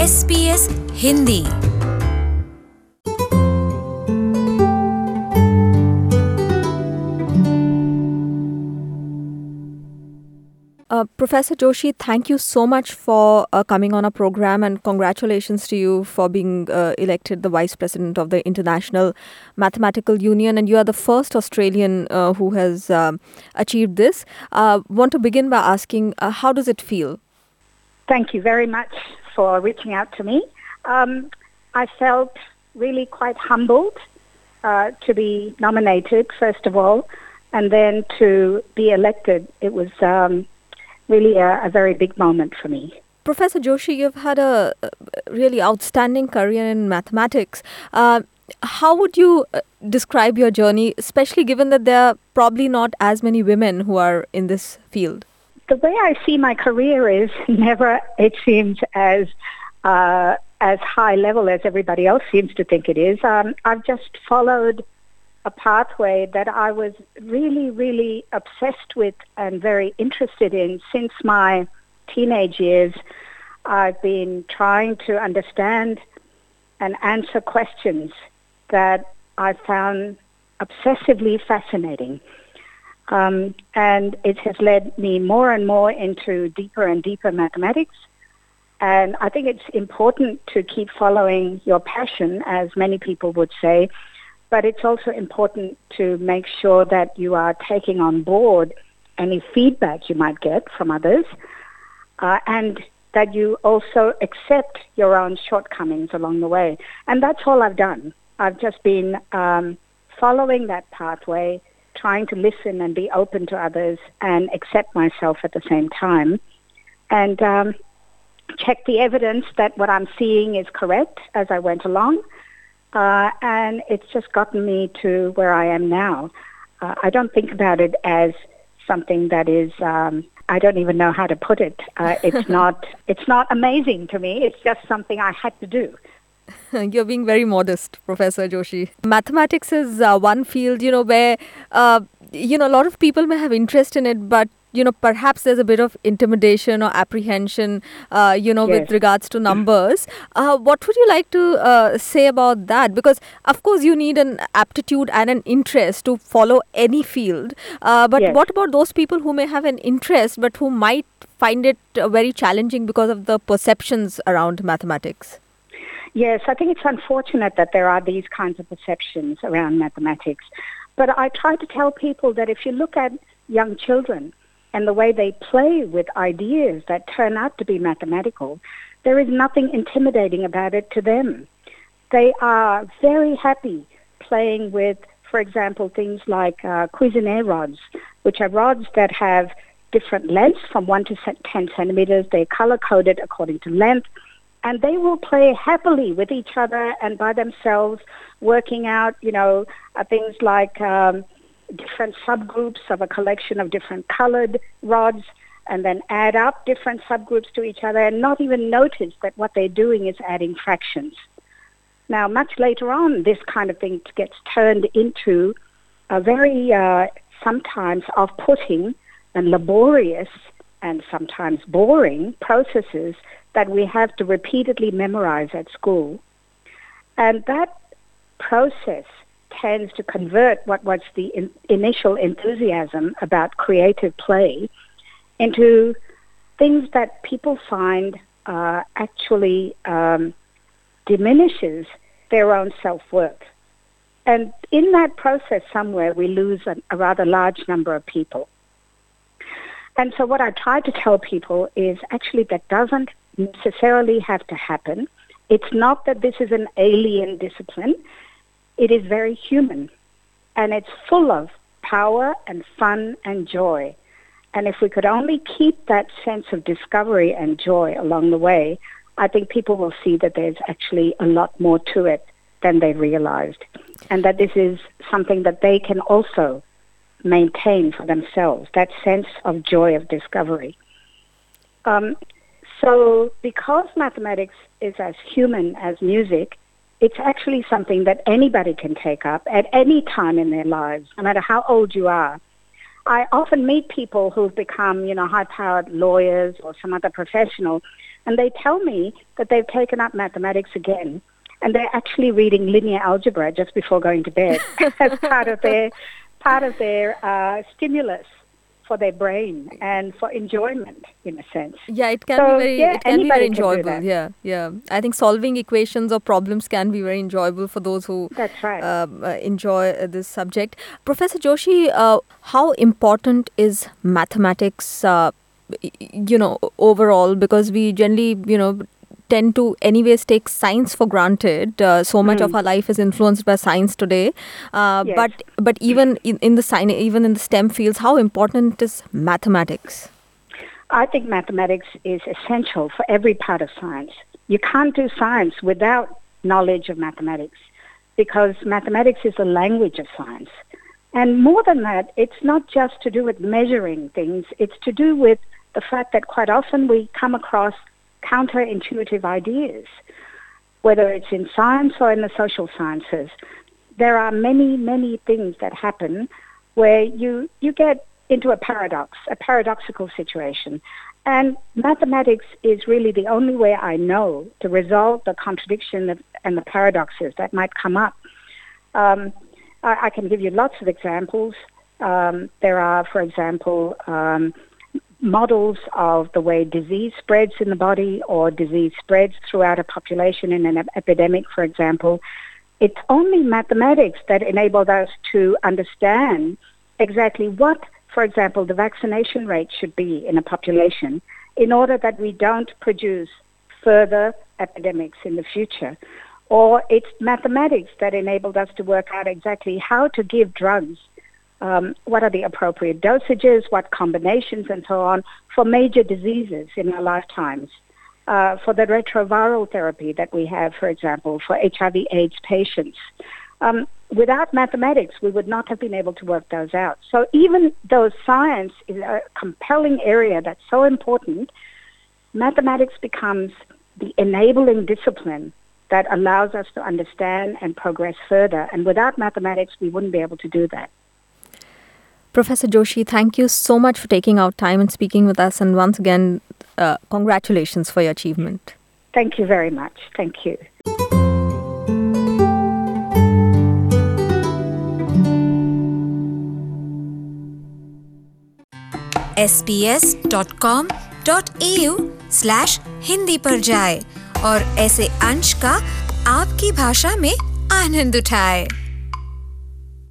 SBS Hindi. Professor Joshi, thank you so much for coming on our program, and congratulations to you for being elected the Vice President of the International Mathematical Union. And you are the first Australian who has achieved this. Want to begin by asking, how does it feel? Thank you very much for reaching out to me. I felt really quite humbled to be nominated, first of all, and then to be elected. It was really a very big moment for me. Professor Joshi, you've had a really outstanding career in mathematics. How would you describe your journey, especially given that there are probably not as many women who are in this field? The way I see my career is never, it seems, as high level as everybody else seems to think it is. I've just followed a pathway that I was really, really obsessed with and very interested in since my teenage years. I've been trying to understand and answer questions that I found obsessively fascinating. And it has led me more and more into deeper and deeper mathematics. And I think it's important to keep following your passion, as many people would say, but it's also important to make sure that you are taking on board any feedback you might get from others, and that you also accept your own shortcomings along the way. And that's all I've done. I've just been following that pathway, trying to listen and be open to others and accept myself at the same time, and check the evidence that what I'm seeing is correct as I went along. And it's just gotten me to where I am now. I don't think about it as something that is, I don't even know how to put it. It's not amazing to me. It's just something I had to do. You're being very modest, Professor Joshi. Mathematics is one field, where, a lot of people may have interest in it, but perhaps there's a bit of intimidation or apprehension, Yes. with regards to numbers. What would you like to say about that? Because, of course, you need an aptitude and an interest to follow any field. But Yes. what about those people who may have an interest but who might find it very challenging because of the perceptions around mathematics? Yes, I think it's unfortunate that there are these kinds of perceptions around mathematics. But I try to tell people that if you look at young children and the way they play with ideas that turn out to be mathematical, there is nothing intimidating about it to them. They are very happy playing with, for example, things like Cuisenaire rods, which are rods that have different lengths from 1 to 10 centimeters. They're color-coded according to length. And they will play happily with each other and by themselves, working out, things like different subgroups of a collection of different colored rods, and then add up different subgroups to each other and not even notice that what they're doing is adding fractions. Now, much later on, this kind of thing gets turned into a very sometimes off-putting and laborious and sometimes boring processes that we have to repeatedly memorize at school. And that process tends to convert what was the initial enthusiasm about creative play into things that people find actually diminishes their own self-worth. And in that process somewhere we lose a rather large number of people. And so what I try to tell people is actually that doesn't necessarily have to happen. It's not that this is an alien discipline. It is very human, and it's full of power and fun and joy. And if we could only keep that sense of discovery and joy along the way, I think people will see that there's actually a lot more to it than they realized, and that this is something that they can also maintain for themselves, that sense of joy of discovery. So because mathematics is as human as music, it's actually something that anybody can take up at any time in their lives, no matter how old you are. I often meet people who've become, high-powered lawyers or some other professional, and they tell me that they've taken up mathematics again, and they're actually reading linear algebra just before going to bed as part of their stimulus for their brain and for enjoyment, in a sense. Yeah, it can be very enjoyable. Yeah. I think solving equations or problems can be very enjoyable for those who That's right. Enjoy this subject. Professor Joshi, how important is mathematics, overall? Because we generally, tend to anyways take science for granted. So much of our life is influenced by science today. Yes. But even in the STEM fields, how important is mathematics? I think mathematics is essential for every part of science. You can't do science without knowledge of mathematics, because mathematics is the language of science. And more than that, it's not just to do with measuring things. It's to do with the fact that quite often we come across counterintuitive ideas, whether it's in science or in the social sciences. There are many, many things that happen where you get into a paradoxical situation. And mathematics is really the only way I know to resolve the contradiction and the paradoxes that might come up. I can give you lots of examples. There are, for example, models of the way disease spreads in the body or disease spreads throughout a population in an epidemic, for example. It's only mathematics that enabled us to understand exactly what, for example, the vaccination rate should be in a population in order that we don't produce further epidemics in the future. Or it's mathematics that enabled us to work out exactly how to give drugs, what are the appropriate dosages, what combinations, and so on, for major diseases in our lifetimes. For the retroviral therapy that we have, for example, for HIV/AIDS patients. Without mathematics, we would not have been able to work those out. So even though science is a compelling area that's so important, mathematics becomes the enabling discipline that allows us to understand and progress further. And without mathematics, we wouldn't be able to do that. Professor Joshi, thank you so much for taking out time and speaking with us. And once again, congratulations for your achievement. Thank you very much. Thank you. sbs.com.au/हिंदी पर जाए और ऐसे अंश का आपकी भाषा में आनंद उठाए।